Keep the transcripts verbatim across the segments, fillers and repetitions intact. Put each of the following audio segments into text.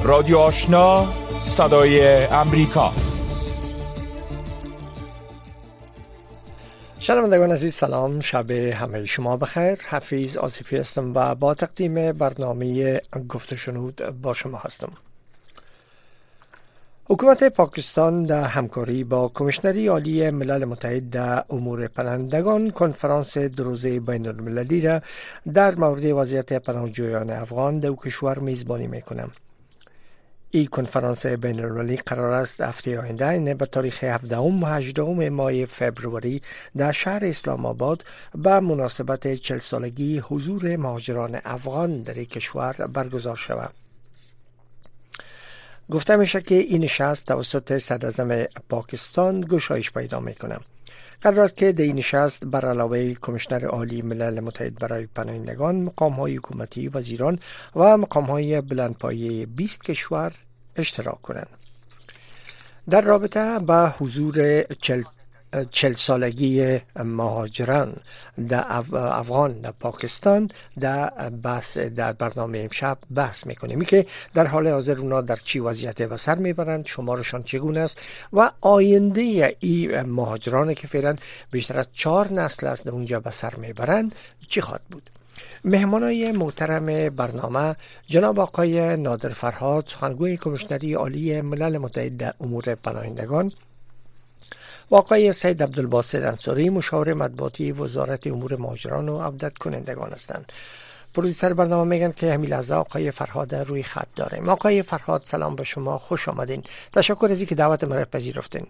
رادیو آشنا، صدای امریکا. شنوندگان عزیز سلام، شب همه شما بخیر. حفیظ آصفی هستم و با تقدیم برنامه گفت و شنود با شما هستم. حکومت پاکستان در همکاری با کمیشنری عالی ملل متحد در امور پناهندگان کنفرانس دو روزه بین المللی را در مورد وضعیت پناهجویان افغان در کشور میزبانی میکنم. این کنفرانس بین المللی قرار است هفته آینده یعنی به تاریخ هفدهم و هجدهم ماه فوریه در شهر اسلام آباد به مناسبت چهل سالگی حضور مهاجران افغان در این کشور برگزار شود. گفته میشه که این نشست توسط صدراعظم پاکستان گشایش پیدا میکنه. قرار است که در این نشست بر علاوه کمیشنر عالی ملل متحد برای پناهندگان، مقام‌های حکومتی، وزیران و مقام‌های بلندپایه بیست کشور اشتراک کنند. در رابطه با حضور چل چل سالگی مهاجران در افغان در پاکستان در بحث در برنامه امشب بحث میکنیم می که در حال حاضر اونا در چی وضعیت و سر میبرند، شمارشان چگونه است و آینده این مهاجران که فعلا بیشتر از چهار نسل است در اونجا به سر میبرند چی خواهد بود. مهمانای محترم برنامه جناب آقای نادر فرهاد، سخنگوی کمیشنری عالی ملل متحد در امور پناهندگان، و آقای سید عبدالباسط انصاری، مشاور مطبوعاتی وزارت امور مهاجران و عودت کنندگان هستند. پرودوسر برنامه میگن که همین لحظه آقای فرهاد روی خط داریم. آقای فرهاد سلام به شما، خوش آمدین. تشکر از اینکه دعوت ما را پذیرفتین.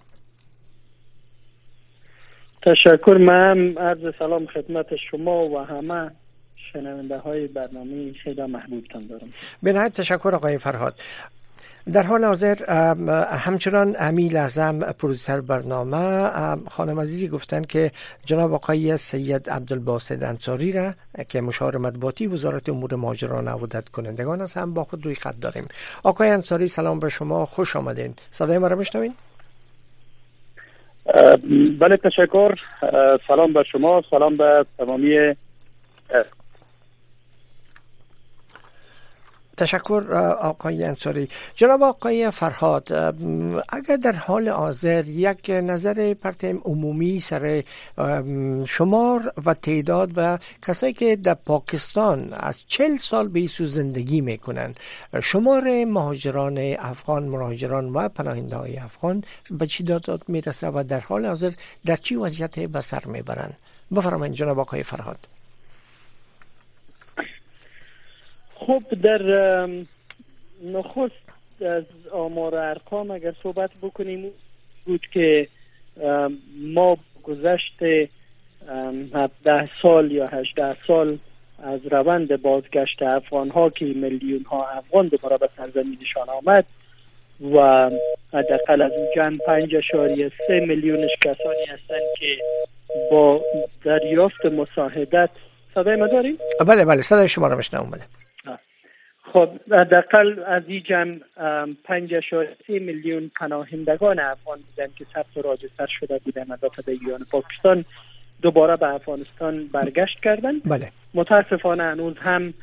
تشکر. من عرض سلام خدمت شما و همه شنونده های برنامه خیلی محبوبتان دارم. به نهایت تشکر آقای فرهاد. در حال حاضر همچنان همین لحظه هم پرودوسر برنامه خانم عزیزی گفتن که جناب آقای سید عبدالباسط انصاری را که مشاور مطبوعاتی وزارت امور مهاجران و عودت کنندگان است هم با خود روی خط داریم. آقای انصاری سلام به شما، خوش آمدین. صدای ما را میشنوین؟ بله تشکر. سلام به شما، سلام به تمامی. تشکر آقای انصاری. جناب آقای فرهاد، اگر در حال حاضر یک نظر پرتم عمومی سر شمار و تعداد و کسایی که در پاکستان از چهل سال به ایسو زندگی میکنن، شمار مهاجران افغان، مهاجران و پناهنده های افغان به چی داد میرسه و در حال حاضر در چی وضعیت به سر میبرن؟ بفرمایید جناب آقای فرهاد. خب در نخست از آمار ارقام اگر صحبت بکنیم بود که ما گذشت هفده سال یا هجده سال از روند بازگشت افغان ها که میلیون ها افغان دوباره به سرزمینشان آمد و حداقل از اون جمع پنج اشاریه سه میلیونش کسانی هستند که با دریافت مساعدت. صدای ما داریم؟ بله بله صدای شما را میشنوم. بله. خب حداقل از این جمع پنج اشاریه سه میلیون پناهندگان افغان بودن که ثبت و راجستر شده بودن البته در ایران پاکستان دوباره به افغانستان برگشت کردن. بله. متاسفانه هنوز هم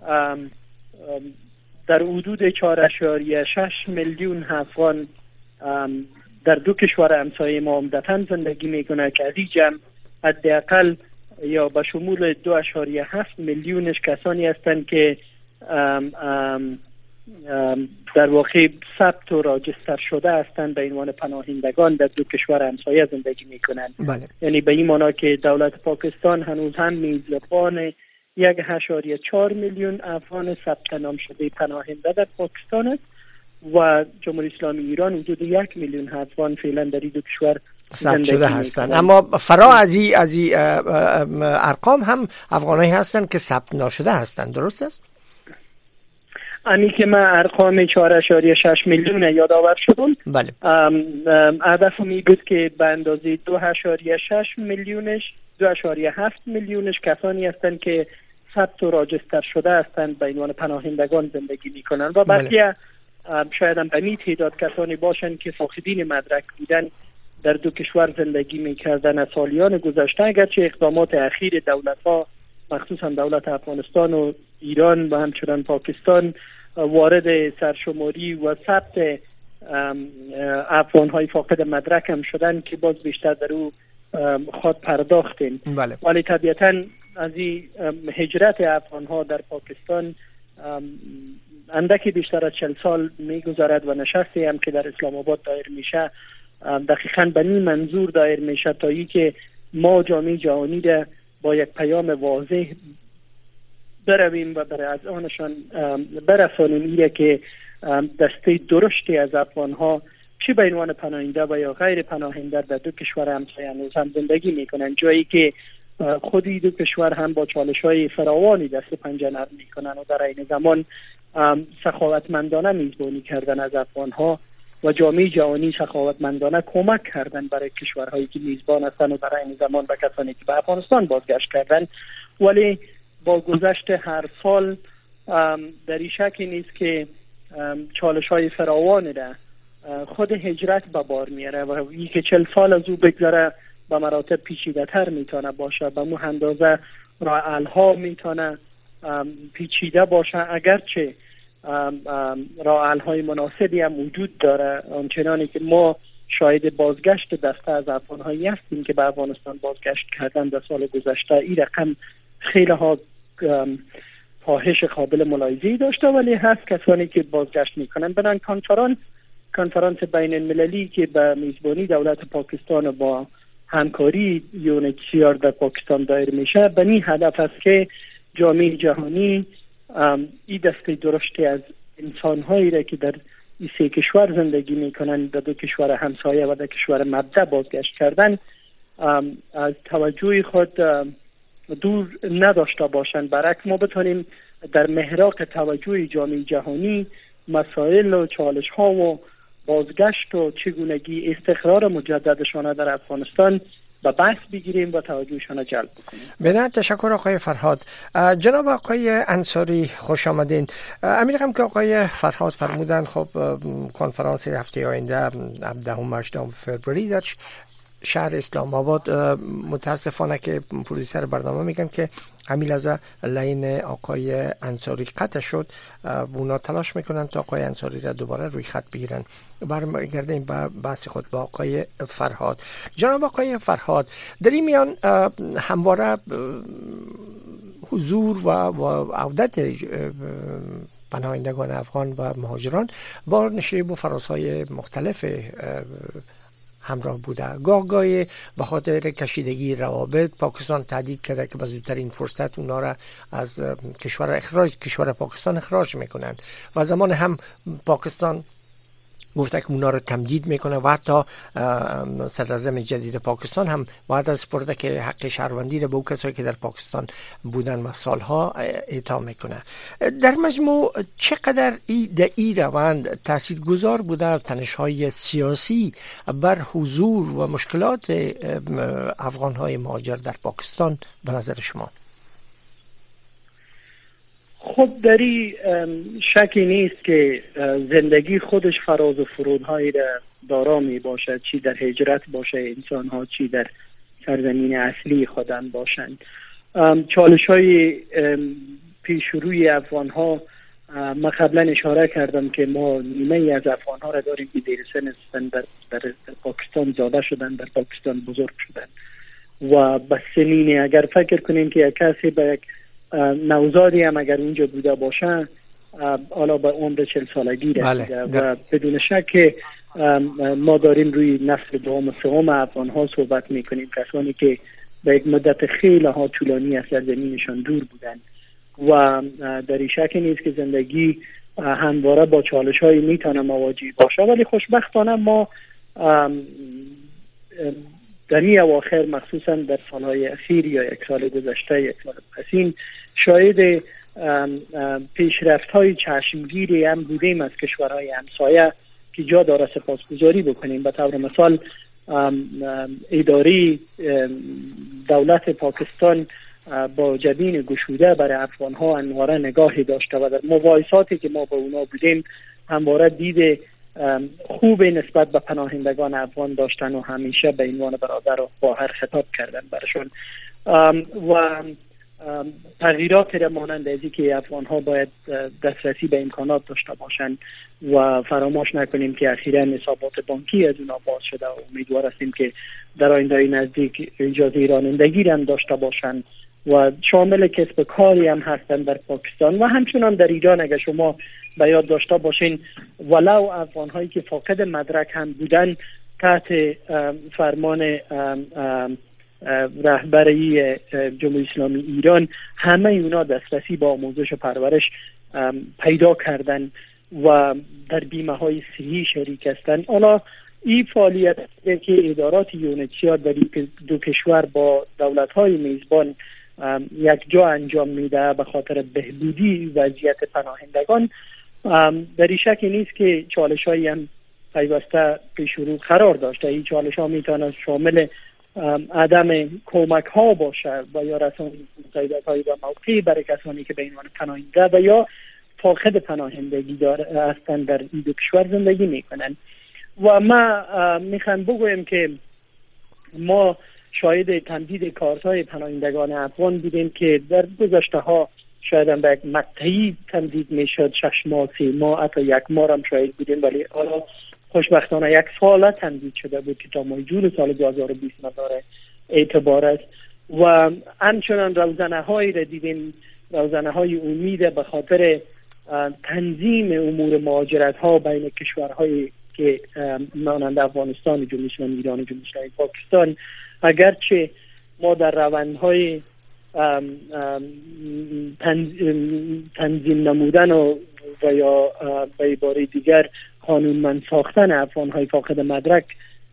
در حدود چهار اشاریه شش میلیون افغان در دو کشور همسایه ما عمدتاً زندگی میکنه که از این جمع حداقل یا به شمول دو اشاریه هفت میلیونش کسانی هستند که ام ام ام در واقع ثبت و راجستر شده هستند به عنوان پناهندگان در دو کشور همسایه زندگی میکنند. بله. یعنی به این معنی که دولت پاکستان هنوز هم میزبان یک اشاریه چهار میلیون افغان ثبت نام شده پناهنده در پاکستان است و جمهوری اسلامی ایران حدود یک میلیون افغان فعلا در این دو کشور ثبت شده هستند. اما فرا از این از این ارقام هم افغانایی هستند که ثبت نشده هستند، درست است؟ امی که من ارقام چهار اشاریه شش میلیون یادآور شدم. بله. هدف می بود که به اندازه دو اشاریه شش میلیونش دو اشاریه هفت میلیونش کسانی هستند که ثبت و راجستر شده هستند به عنوان پناهندگان زندگی میکنند و بقیه شاید هم به می تعداد کسانی باشند که فاقدین مدرک بودن در دو کشور زندگی میکردن از سالیان گذشته، اگرچه اقدامات اخیر دولت‌ها مخصوصا دولت افغانستان و ایران و همچنان پاکستان وارد سرشماری و ثبت افغان های فاقد مدرک هم شدن که باز بیشتر در او خود پرداختیم. بله. ولی طبیعتاً از این هجرت افغان ها در پاکستان اندکی بیشتر از چل سال می گذارد و نشستی هم که در اسلام آباد دایر میشه دقیقاً به این منظور دایر میشه تا ای که ما جامعه جهانی را با یک پیام واضح برویم و برای از آنشان برسانیم ایره که دسته درشتی از افغان ها چی به عنوان پناهنده و یا غیر پناهنده در دو کشور همسایه هنوز هم زندگی میکنن، جایی که خودی دو کشور هم با چالش های فراوانی دست پنجه نرم میکنن و در این زمان سخاوتمندانه میزبانی کردن از افغان ها و جامعه جهانی سخاوتمندانه کمک کردن برای کشورهایی که میزبان هستند و در این زمان به کسانی که به افغانستان بازگشت کردن. ولی با گذشت هر سال در این شکی نیست که چالش های فراوانی را خود هجرت به بار میاره و این که چل سال از او بگذره به مراتب پیچیده تر میتونه باشه، به مو اندازه راه حل ها میتونه پیچیده باشه، اگرچه راه حل های مناسبی هم وجود داره. آنچنانی که ما شاهد بازگشت دسته از افغان هایی هستیم که به افغانستان بازگشت کردن در سال گذشته، این رقم خیلی ها کاهش قابل ملاحظه‌ای داشته، ولی هست کسانی که بازگشت میکنن. بنان کنفرانس کنفرانس بین المللی که به میزبانی دولت پاکستان و با همکاری یونیسیار در پاکستان دایر میشه به این هدف است که جامعه جهانی این دسته درشتی از انسانهایی را که در این سه کشور زندگی میکنن در دو کشور همسایه و در کشور مبدأ بازگشت کردن از توجه خود دور نداشته باشند. برعکس ما بتونیم در محراق توجه جامعه جهانی مسائل و چالش ها و بازگشت و چگونگی استقرار مجددشان در افغانستان به بحث بگیریم و توجهشان جلب بکنیم. بله، تشکر آقای فرهاد. جناب آقای انصاری خوش آمدین. امیرم که آقای فرهاد فرمودن خب کنفرانس هفته آینده هفدهم هشتم فوریه در شهر اسلام آباد، متاسفانه که پرودوسر برنامه میگن که همین لحظه لین آقای انصاری قطع شد. اونا تلاش میکنن تا آقای انصاری را دوباره روی خط بگیرن. برمیگردیم به بحث خود با آقای فرهاد. جناب آقای فرهاد، در این میان همواره حضور و عودت پناهندگان افغان و مهاجران با نشیب و فراسهای مختلف همراه بوده. گاه گاهی به خاطر کشیدگی روابط پاکستان تهدید کرده که به زودترین فرصت اونا را از کشور اخراج کشور پاکستان اخراج میکنن و زمان هم پاکستان گفته که اونا رو تمدید میکنه و حتی صدراعظم جدید پاکستان هم بعد از سپرده که حق شهروندی رو به اون کسایی که در پاکستان بودن و سالها اعطا میکنه. در مجموع چقدر ای در این روند تاثیرگذار بوده تنش‌های سیاسی بر حضور و مشکلات افغان‌های مهاجر در پاکستان به نظر شما؟ خب در این شکی نیست که زندگی خودش فراز و فرودهایی دارا می باشد، چی در هجرت باشه انسان ها، چی در سرزمین اصلی خودن باشند. چالش های پیش روی افغان ها، ما قبلا اشاره کردم که ما نیمه ای از افغان ها را داریم که دیر سن هستند، در, در, در پاکستان زاده شدن، در پاکستان بزرگ شدن و بس سنینه. اگر فکر کنیم که یک کسی به یک نوزادی هم اگر اونجا بوده باشه حالا به عمر چل سالگی رسیده و بدون شک که ما داریم روی نسل دوم و سوم افغان ها صحبت میکنیم، کسانی که به یک مدت خیلی ها طولانی از سرزمینشان دور بودن و در این شک نیست که زندگی همواره با چالش هایی میتونه مواجه باشه. ولی خوشبختانه ما در این اواخر مخصوصا در سالهای اخیر یا یک سال گذشته یک سال پسین شاید پیشرفت های چشمگیری هم بودیم از کشورهای همسایه که جا داره سپاسگزاری بکنیم. به طور مثال اداره دولت پاکستان با جبین گشوده برای افغان ها انواره نگاهی داشته و در مباحثاتی که ما با اونا بودیم همواره دید خوب نسبت به پناهندگان افغان داشتن و همیشه به عنوان برادر و خواهر خطاب کردن برشون و تغییرات را مانند ازی که افغان ها باید دسترسی به امکانات داشته باشند و فراموش نکنیم که اخیراً حسابات بانکی از اونا باز شده و امیدوار هستیم که در آینده نزدیک اجازه رانندگی هم داشته باشند و شامل کسب کاری هم هستند در پاکستان و همچنان در ایران. اگر شما به یاد داشته باشین ولو افغان هایی که فاقد مدرک هم بودن تحت فرمان رهبری جمهوری اسلامی ایران همه اونا دسترسی با آموزش و پرورش پیدا کردن و در بیمه های صحی شریک هستند. حالا این فعالیت که ادارات یونیسیا در دو کشور با دولت های میزبان یک جا انجام میده به خاطر بهبودی وضعیت پناهندگان، در این شکی نیست که چالش هایی هم پیوسته پیش رو قرار داشته. این چالش ها میتونه شامل عدم کمک ها باشه و یا رسانی مساعدت های و موقعی برای کسانی که به عنوان پناهنده و یا فاقد پناهندگی هستند در این دو کشور زندگی میکنن. و ما میخوام بگویم که ما شاهد تمدید کارت‌های پناهندگان افغان بودیم که در گذشته ها شاید هم به یک مقطعی تمدید میشد، شش ماه، سه ماه، حتی یک ماه هم شاید بودیم، ولی حالا خوشبختانه یک سال تمدید شده بود که تا ماه جون سال دو هزار و بیست نداره اعتبار است. و همچنان روزنه هایی را دیدیم، روزنه های امید به خاطر تنظیم امور مهاجرت ها بین کشورهای که مانند افغانستان، جمهوری اسلامی ایران و جمهوری اسلامی پاکستان. اگرچه ما در روندهای تنظیم نمودن و و یا به عباره دیگر قانونمند ساختن افغان‌های فاقد مدرک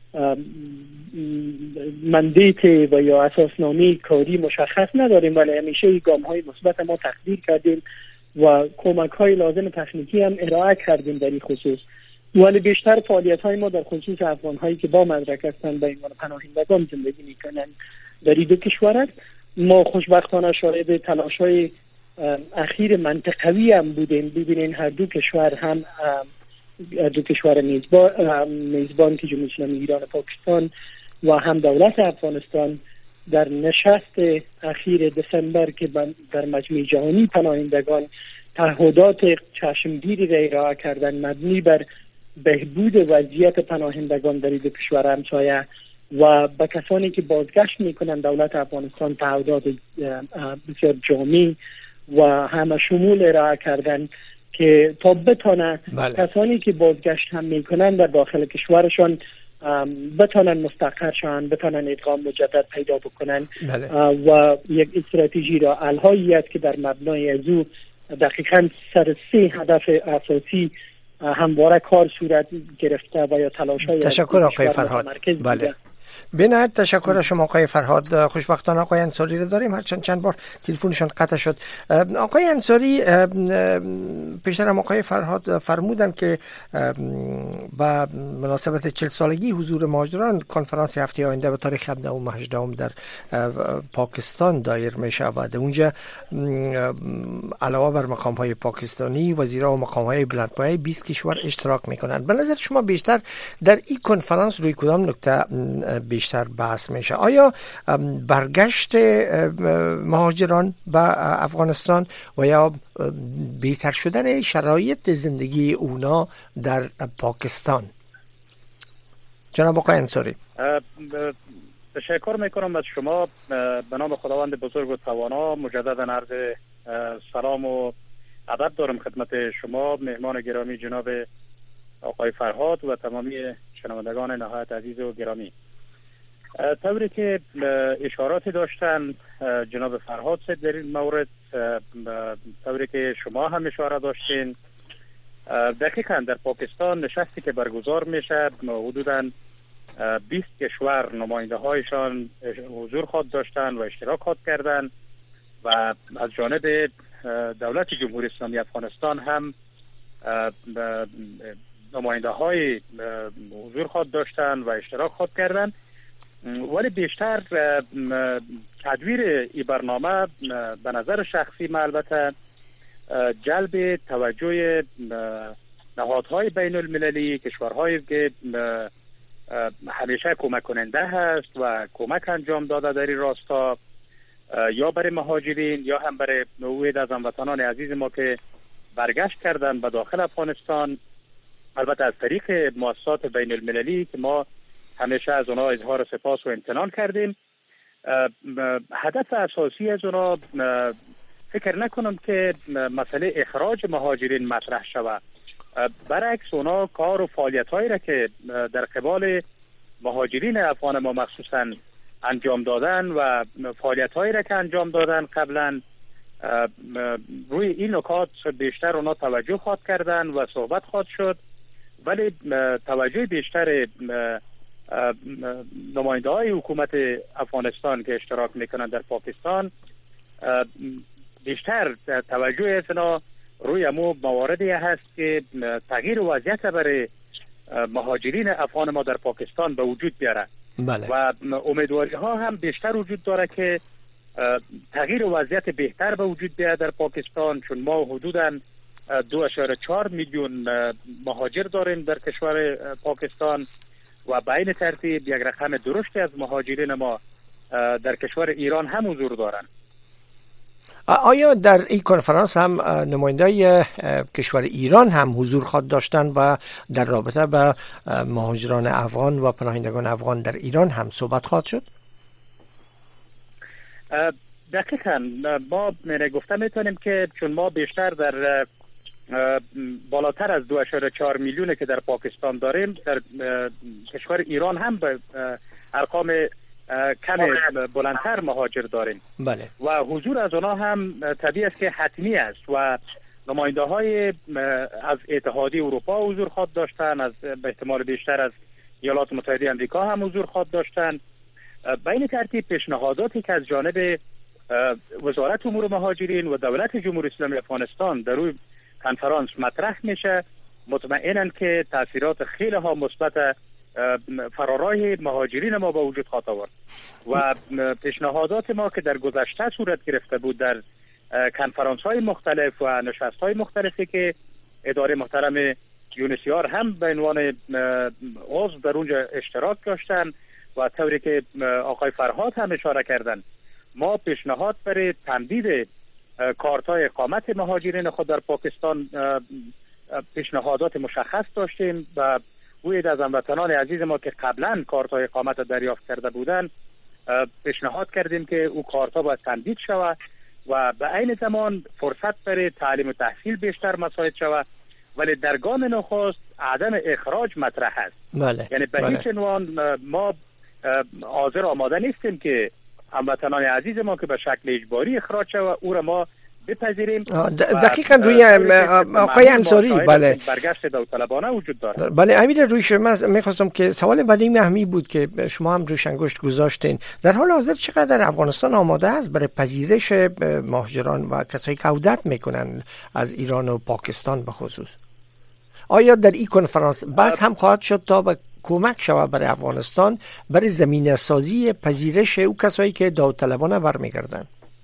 مندیت و یا اساسنامه کاری مشخص نداریم، ولی همیشه گام‌های مثبت ما تقدیر کردیم و کمک‌های لازم تکنیکی هم ارائه کردیم در این خصوص. ولی بیشتر فعالیت‌های ما در خصوص افغان‌هایی که با مدرک هستند به عنوان پناهندگان زندگی می‌کنند در این دو کشور است. ما خوشبختانه شاهد تلاش‌های اخیر منطقوی هم بودیم. ببینین هر دو کشور هم دو کشور میزبان میزبان که جمهوری اسلامی ایران و پاکستان و هم دولت افغانستان در نشست اخیر دسامبر که در مجمع جهانی پناهندگان تعهدات چشمگیری را ارائه کردن مبنی بر بهبود وضعیت پناهندگان در دو کشور همسایه و به کسانی که بازگشت میکنن دولت افغانستان تعهدات بسیار جامع و همه شمول ارائه کردن که تا بتانه بله. کسانی که بازگشت هم میکنن در داخل کشورشان بتانن مستقر شن، بتانن ادغام مجدد پیدا بکنن بله. و یک استراتژی را الهایی است که در مبنای از او دقیقاً سر سه هدف اساسی همواره کار صورت گرفته و یا تلاش‌های تشکر آقای فرهاد. بله بنهایت تشکر از شما آقای فرهاد. خوشبختانه آقای انصاری رو داریم، هرچند چند بار تلفنشون قطع شد. آقای انصاری، پیشتر هم آقای فرهاد فرمودن که با مناسبت چهل سالگی حضور مهاجران کنفرانس هفته آینده به تاریخ هفدهم و هجدهم در پاکستان دایر میشه و در اونجا علاوه بر مقام های پاکستانی وزیرا و مقام های بلندپایه بیست کشور اشتراک میکنند. به نظر شما بیشتر در این کنفرانس روی کدام نکته بیشتر بحث میشه؟ آیا برگشت مهاجران به افغانستان و یا بهتر شدن شرایط زندگی اونا در پاکستان؟ جناب آقای انصاری. تشکر میکنم از شما. به نام خداوند بزرگ و توانا مجددا عرض سلام و ادب دارم خدمت شما مهمان گرامی جناب آقای فرهاد و تمامی شنوندگان نهایت عزیز و گرامی. طوری که اشاراتی داشتن جناب فرهاد صاحب در این مورد، طوری که شما هم اشاره داشتین، دقیقاً در پاکستان نشستی که برگزار میشه حدوداً بیست کشور نماینده هایشان حضور خود داشتن و اشتراک خود کردن و از جانب دولت جمهوری اسلامی افغانستان هم نماینده های حضور خود داشتن و اشتراک خود کردن. ولی بیشتر تدویر این برنامه به نظر شخصی ما البته جلب توجه نهادهای بین المللی، کشورهایی که همیشه کمک کننده هست و کمک انجام داده در این راستا یا برای مهاجرین یا هم برای نوعی از هموطنان عزیز ما که برگشت کردن به داخل افغانستان، البته از طریق مؤسسات بین المللی که ما همیشه از اونا اظهار سپاس و امتنان کردیم. هدف اساسی از اونا فکر نکنم که مسئله اخراج مهاجرین مطرح شود. برعکس اونا کار و فعالیت هایی را که در قبال مهاجرین افغان ما مخصوصا انجام دادن و فعالیت هایی را که انجام دادن قبلا، روی این نکات بیشتر اونا توجه خواهد کردن و صحبت خواهد شد، ولی توجه بیشتر نماینده های حکومت افغانستان که اشتراک میکنن در پاکستان بیشتر توجه اینا روی امو مواردی هست که تغییر وضعیت برای مهاجرین افغان ما در پاکستان به وجود بیاره. بله. و امیدواری ها هم بیشتر وجود داره که تغییر وضعیت بهتر به وجود بیاد در پاکستان، چون ما حدوداً دو اشاره چهار میلیون مهاجر داریم در کشور پاکستان و به این ترتیب یک رقم درشتی از مهاجرین ما در کشور ایران هم حضور دارن. آیا در این کنفرانس هم نمایندای کشور ایران هم حضور خواهد داشتن و در رابطه با مهاجران افغان و پناهندگان افغان در ایران هم صحبت خواهد شد؟ دقیقاً ما گفته میتونیم که چون ما بیشتر در بالاتر از دو اشاره چهار میلیونه که در پاکستان داریم، در کشور ایران هم به ارقام کم بلندتر مهاجر داریم. بله. و حضور از آنها هم طبیعی است که حتمی است و نماینده های از اتحادیه اروپا حضور خواهد داشتن، از به احتمال بیشتر از ایالات متحده آمریکا هم حضور خواهد داشتن. به این ترتیب پیشنهاداتی که از جانب وزارت امور مهاجرین و دولت جمهوری اسلامی افغانستان در روی کنفرانس مطرح میشه، مطمئنن که تاثیرات خیلی ها مثبت فرارای مهاجرین ما به وجود خواهد آورد و پیشنهادات ما که در گذشته صورت گرفته بود در کنفرانس های مختلف و نشست های مختلفی که اداره محترم یونسیار هم به عنوان عضو در اونجا اشتراک داشتن و طوری که آقای فرهاد هم اشاره کردن، ما پیشنهاد برای تمدید کارت‌های اقامت مهاجرین خود در پاکستان پیشنهادات مشخص داشتیم و گوید از هموطنان عزیز ما که قبلا کارت‌های اقامت دریافت کرده بودند پیشنهاد کردیم که او کارت‌ها باید تمدید شود و به عین زمان فرصت برای تعلیم و تحصیل بیشتر مساعد شود، ولی در گام نخست عدم اخراج مطرح است. بله. یعنی به هیچ عنوان ما حاضر آماده نیستیم که هموطنان عزیز ما که به شکل اجباری اخراج شود او را ما بپذیریم. دقیقاً روی آقای انصاری بله برگشت داوطلبانه وجود داره. بله امیر روش، من میخواستم که سوال بعدی مهمی بود که شما هم روش انگشت گذاشتین، در حال حاضر چقدر افغانستان آماده است برای پذیرش مهاجران و کسایی که عودت میکنن از ایران و پاکستان به خصوص؟ آیا در این کنفرانس بس هم خواهد شد تا به کمک شود برای افغانستان برای زمینه سازی پذیرش او کسایی که داوطلبانه برمیگردن؟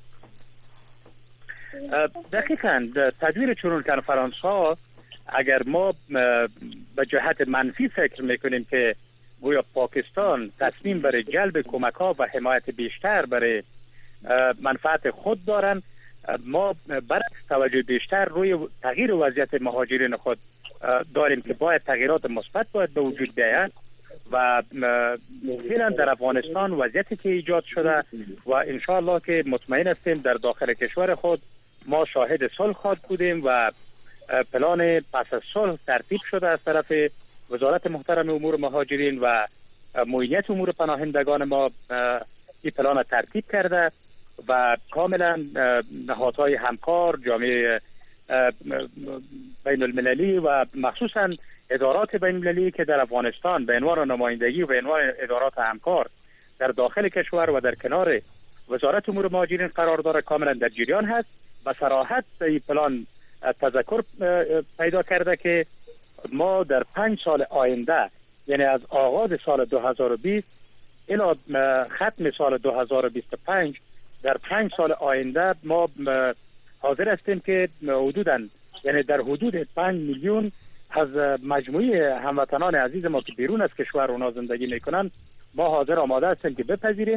دقیقاً تدویر چنین کنفرانس ها اگر ما به جهت منفی فکر میکنیم که گویا پاکستان تصمیم برای جلب کمک ها و حمایت بیشتر برای منفعت خود دارن، ما برعکس توجه بیشتر روی تغییر وضعیت مهاجرین خود داریم که باید تغییرات مثبت باید به وجود بیاید و فعلا در افغانستان وضعیتی که ایجاد شده و انشاءالله که مطمئن هستیم در داخل کشور خود ما شاهد صلح خواهد بودیم و پلان پس از صلح ترتیب شده از طرف وزارت محترم امور مهاجرین و معینیت امور پناهندگان ما این پلان ترتیب کرده و کاملا نهادهای همکار، جامعه بین المللی و مخصوصا ادارات بین المللی که در افغانستان به عنوان نمایندگی و به عنوان ادارات همکار در داخل کشور و در کنار وزارت امور مهاجرین قرار داره کاملا در جریان هست و صراحت این پلان تذکر پیدا کرده که ما در پنج سال آینده، یعنی از آغاز سال دو هزار و بیست الی ختم سال دو هزار و بیست و پنج، در پنج سال آینده ما حاضر هستیم که حدوداً یعنی در حدود پنج میلیون از مجموعه هموطنان عزیز ما که بیرون از کشور اونا زندگی میکنن ما حاضر آماده هستیم که بپذیریم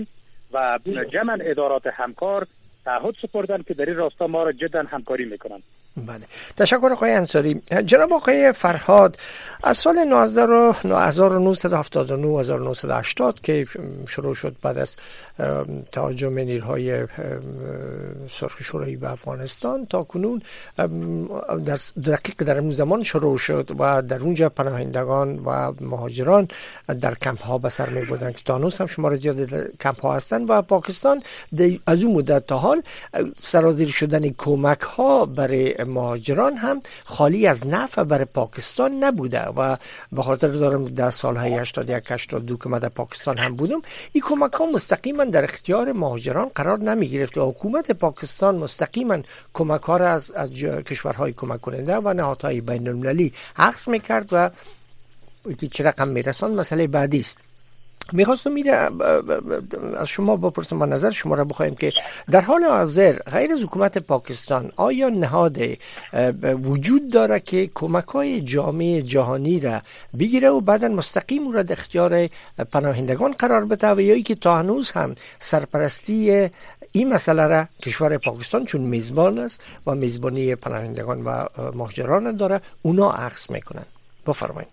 و جمع ادارات همکار تعهد سپردن که در این راستا ما را جدا همکاری میکنن. بله، تشکر آقای انصاری. جناب آقای فرهاد، از سال هزار و نهصد و هفتاد و نه هزار و نهصد و هشتاد که شروع شد بعد از تهاجم نیروهای سرخ شوروی به افغانستان تا کنون در دقیق در اون زمان شروع شد و در اونجا پناهندگان و مهاجران در کمپ ها به سر می بردن که تا هنوز هم شمار زیادی در کمپ ها هستن و پاکستان از اون مدت تا حال سرازیر شدن کمک ها برای مهاجران هم خالی از نفع برای پاکستان نبوده و به خاطر دارم در سالهای هشتاد و یک هشتاد و دو که من در پاکستان هم بودم، این کمک ها مستقیما در اختیار مهاجران قرار نمی گرفت و حکومت پاکستان مستقیما کمک ها را از, از کشورهای کمک کننده و نهادهای بین المللی اخذ میکرد و چه رقم میرساند مسئله بعدی است. میخواستم میره از شما بپرسم و نظر شما را بخوایم که در حال حاضر غیر از حکومت پاکستان آیا نهاد وجود داره که کمک‌های جامعه جهانی را بگیره و بعدا مستقیم او را در اختیار پناهندگان قرار بده و یا ای که تا هنوز هم سرپرستی این مسئله را کشور پاکستان چون میزبان است و میزبانی پناهندگان و مهاجران داره اونا اخذ میکنن؟ بفرمایید.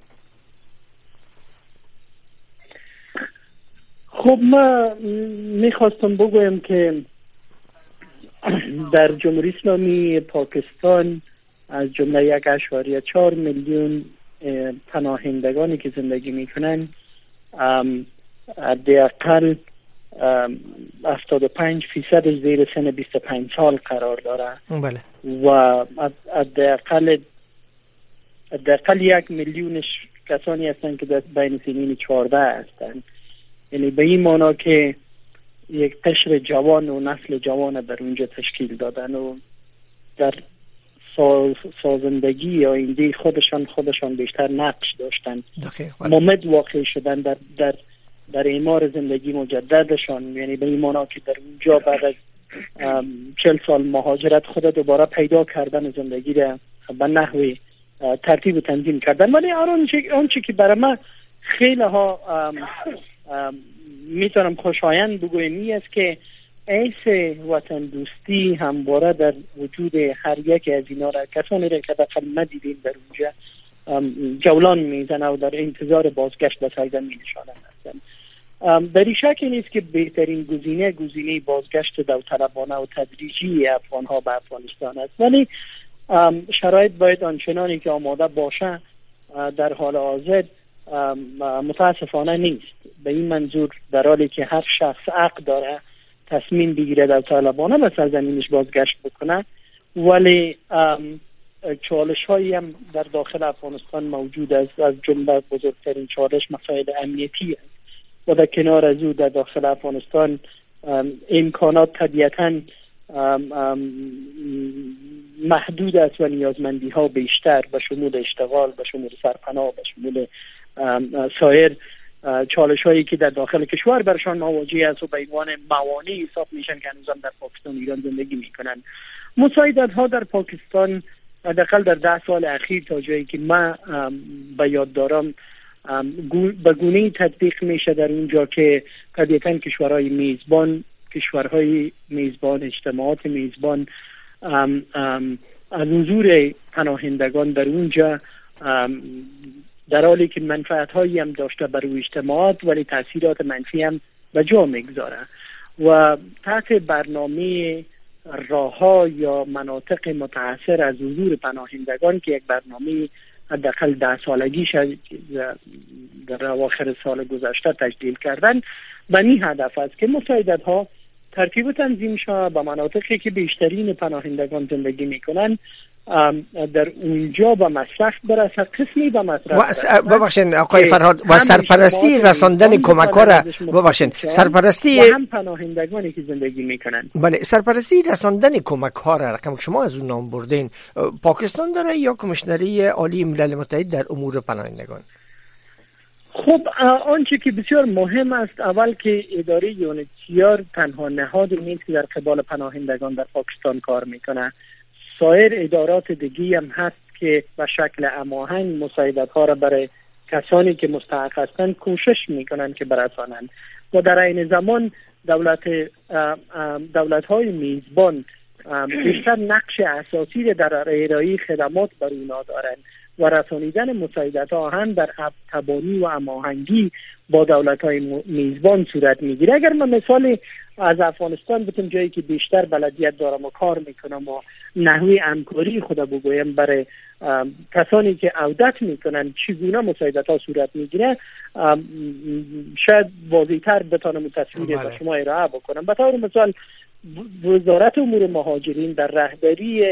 خب ما میخواستم بگویم که در جمهوری اسلامی پاکستان از جمله یک اشاریه چهار میلیون پناهندگانی که زندگی میکنن حداقل هفتاد و پنج فیصد زیر سن بیست و پنج سال قرار داره. بله. و حداقل حداقل یک میلیونش کسانی هستند که در بین سنین چهارده هستند. یعنی به این معنا که یک قشر جوان و نسل جوان در اونجا تشکیل دادن و در ساز سازندگی آینده خودشان خودشان بیشتر نقش داشتن، ممد واقع شدن در در در اعمار زندگی مجددشان. یعنی به این معنا که در اونجا بعد از چهل سال مهاجرت خود دوباره پیدا کردن زندگی را به نحوی ترتیب و تنظیم کردن. ولی آنچه که برای من خیلی ها میتونم خوشایند بگویم این است که حیث وطن دوستی همواره در وجود هر یک از اینا را کسانی را که دفعه ندیدیم در اونجا جولان میزنه و در انتظار بازگشت به سرزمین نشانه هستند. در این شک نیست که بهترین گزینه گزینه بازگشت داوطلبانه و تدریجی افغان ها به افغانستان است، ولی شرایط باید آنچنانی که آماده باشه در حال حاضر متاسفانه نیست. به این منظور در حالی که هر شخص حق داره تصمیم بگیره داوطلبانه به سرزمینش بازگشت بکنه، ولی چالش هایی هم در داخل افغانستان موجود است. از جمله بزرگترین چالش مسائل امنیتی است و در کنار از او در داخل افغانستان امکانات طبیعتاً محدود است و نیازمندی ها بیشتر به شمول اشتغال، به شمول سرپناه، به شمول سایر چالش هایی که در داخل کشور برشان مواجه است و به عنوان موانع حساب میشن که هنوز در پاکستان ایران زندگی میکنن. مساعدت ها در پاکستان حداقل در ده سال اخیر تا جایی که من به یاد دارم به گونه‌ای تطبیق میشه در اونجا که طبیعتاً کشورهای میزبان کشورهای میزبان اجتماعات میزبان ام ام از حضور پناهندگان در اونجا در حالی که منفعت هایی هم داشته برای اجتماعات ولی تاثیرات منفی هم به جا میگذاره و تحت برنامه راهها یا مناطق متاثر از حضور پناهندگان که یک برنامه حداقل ده سالگیش در اواخر سال گذشته تجدید کردن و این هدف است که مساعدت ها ترتیب و تنظیم شود به مناطقی که بیشترین پناهندگان زندگی میکنن در اونجا به مصرف برسه، قسمی به مصرف ببخشید آقای فرهاد و سرپرستی رساندن کمک ها را ببخشید سرپرستی هم پناهندگانی که زندگی میکنن. بله، سرپرستی رساندن کمک ها را رقم که شما از اون نام بردین پاکستان داره یا کمیشنری عالی ملل متحد در امور پناهندگان؟ خب آنچه که بسیار مهم است اول که اداره یونیتیار تنها نهاد نیست که در قبال پناهندگان در پاکستان کار میکنه، سایر ادارات دیگی هم هست که به شکل هماهنگ مساعدت ها را برای کسانی که مستحق هستند کوشش میکنن که برسانند. و در این زمان دولت دولت های میزبان بیشتر نقش اساسی را در ارائه خدمات بر اونا دارند و رسانیدن مساعدت ها هم در تبانی و هماهنگی با دولت های میزبان صورت میگیره. اگر من مثال از افغانستان بتونم، جایی که بیشتر بلدیت دارم و کار میکنم و نحوه همکاری خود بگویم برای کسانی که عودت میکنن چگونه مساعدت ها صورت میگیره، شاید واضح‌تر بتونم تصویر به شما ارائه بکنم. به طور مثال وزارت امور مهاجرین در رهبری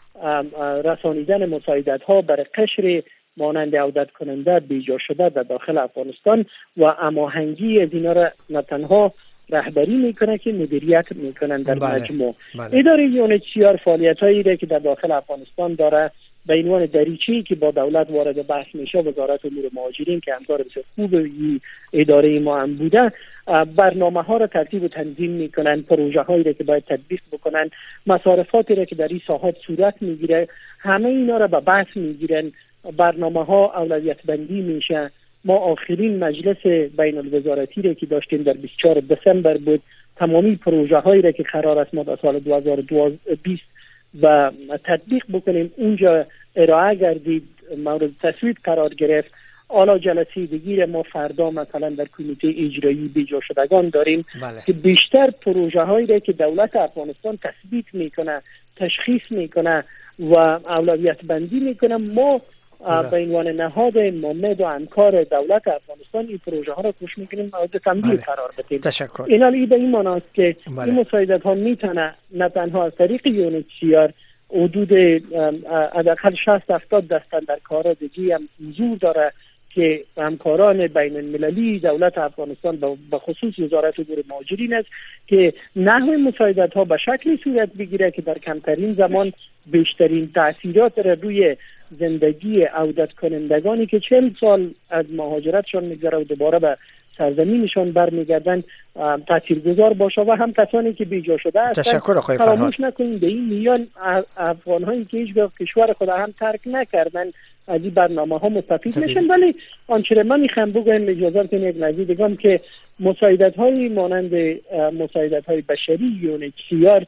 رسانیدن مساعدت ها برای قشر مانند عودت کننده بیجا شده در داخل افغانستان و هماهنگی از اینا را نه تنها رهبری میکنه که مدیریت میکنن در بله. مجموع. بله. اداره یونیسیار فعالیت هایی را که در داخل افغانستان داره به عنوان دریچه‌ای که با دولت وارد بحث میشه، وزارت امور مهاجرین که همکار بسیار خوب اداره ما هم بوده، برنامه ها را ترتیب و تنظیم میکنن، پروژه هایی را که باید تطبیق بکنن، مصارفاتی را که در این ساحات صورت میگیره، همه اینا را به بحث میگیرن، برنامه ها اولویت بندی میشه. ما آخرین مجلس بین الوزارتی را که داشتیم در بیست و چهارم دسامبر بود، تمامی پروژه هایی را که قرار است ما در سال دو هزار و بیست و تطبیق بکنیم اونجا ارائه گردید، مورد تصویب قرار گرفت. حالا جلسه دیگه ما فردا مثلا در کمیته اجرایی بیجا شدگان داریم بله. که بیشتر پروژه هایی را که دولت افغانستان تثبیت میکنه، تشخیص میکنه و اولویت بندی میکنه، ما به عنوان نهاد مامد و همکار دولت افغانستان این پروژه ها را کوشش میکنیم مورد تمدید قرار بدیم. تشکر. این حالی به این معنی است که بله. این مساعدت ها میتونه نه تنها از طریق یونیسیار حدود حداقل شصت هفتاد دستاندرکار دیگه هم حضور داره که همکاران بین المللی دولت افغانستان به خصوص وزارت امور مهاجرین است که نحوه مساعدت ها به شکلی صورت بگیره که در کمترین زمان بیشترین تاثیرات را روی زندگی عودت کنندگانی که چهل سال از مهاجرتشان میگذره و دوباره به سرزمینشان برمیگردن تاثیرگذار باشه و هم کسانی که بیجا شده هستند. تشکر آقای فرهاد. فرهاد. فراموش نکنید به این میان افغان هایی که هیچ کشور خود هم ترک نکردن از این برنامه ها مستفید میشن. ولی آنچه من میخوام بگم، اجازه کنید یک نکته بگم که مساعدت های مانند مساعدت های بشری یونیسیار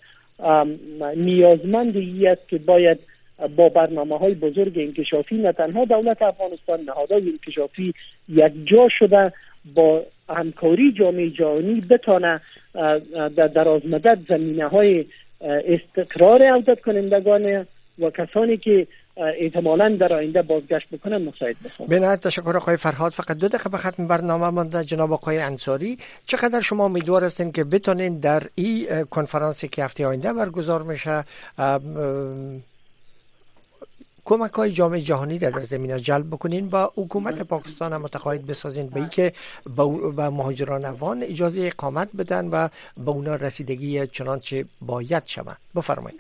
نیازمندی است که باید با برنامه های بزرگ انکشافی نه تنها دولت افغانستان، نهادهای انکشافی یک جا شده با همکاری جامعه جهانی بتانه در درازمدت زمینه های استقرار عودت کنندگان و کسانی که احتمالاً در آینده بازگشت بکنن مساعد بسازن. بنهایت تشکر آقای فرهاد. فقط دو دقیقه به ختم برنامه مانده. جناب آقای انصاری، چقدر شما امیدوار هستین که بتونین در این کنفرانسی که هفته آینده برگزار میشه کمک های جامعه جهانی را در زمینه جلب بکنین و حکومت پاکستان هم متقاعد بسازین به اینکه به مهاجران افغان اجازه اقامت بدن و به اونا رسیدگی چنانچه باید شود؟ بفرمایید.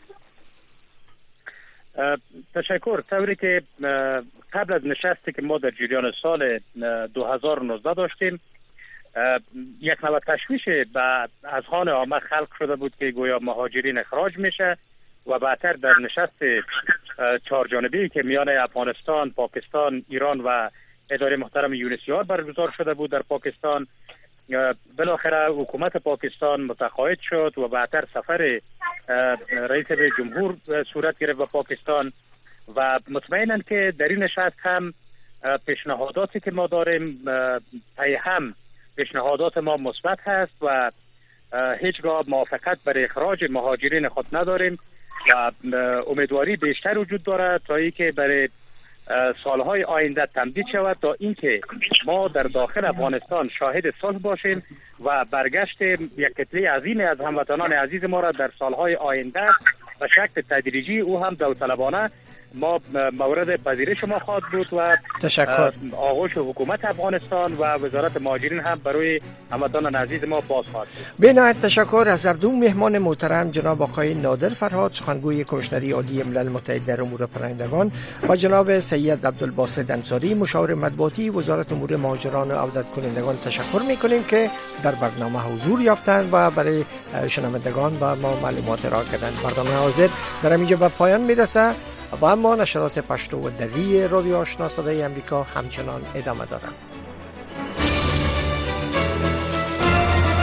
تشکر. طوری که قبل از نشستی که ما در جریان سال دو هزار و نوزده داشتیم، یک نوع تشویش به اذهان عامه خلق شده بود که گویا مهاجرین اخراج میشه و بعدتر در نشست چهار جانبه‌ای که میان افغانستان، پاکستان، ایران و اداره محترم یونیسیار برگزار شده بود در پاکستان، بالاخره حکومت پاکستان متقاعد شد و بعدتر سفر رئیس جمهور صورت گرفت به پاکستان و مطمئناً که در این نشست هم پیشنهاداتی که ما داریم پی هم پیشنهادات ما مثبت هست و هیچگاه موافقت برای اخراج مهاجرین خود نداریم و امیدواری بیشتر وجود دارد تا اینکه برای سالهای آینده تمدید شود تا اینکه ما در داخل افغانستان شاهد صلح باشیم و برگشت یک کتله عظیم از هموطنان عزیز ما را در سالهای آینده به شکل تدریجی او هم داوطلبانه ما مورد پذیرش ما خواهد بود و تشکر. آغوش حکومت افغانستان و وزارت مهاجرین هم برای هموطنان عزیز ما باز خواهد بود. بنهایت تشکر از هر دو مهمان محترم، جناب آقای نادر فرهاد، سخنگوی کمیسیون عالی ملل متحد در امور پناهندگان، و جناب سید عبدالباسط انصاری، مشاور مطبوعاتی وزارت امور مهاجران و عودت کنندگان. تشکر میکنیم که در برنامه حضور یافتند و برای شنوندگان و ما معلومات ارائه کردند. برنامه حاضر در اینجا به پایان میرسه و اما نشرات پشتو و دری رادیو آشنا صدای امریکا همچنان ادامه دارند.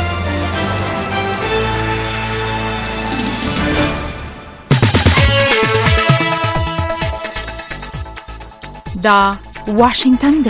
دا واشنگتن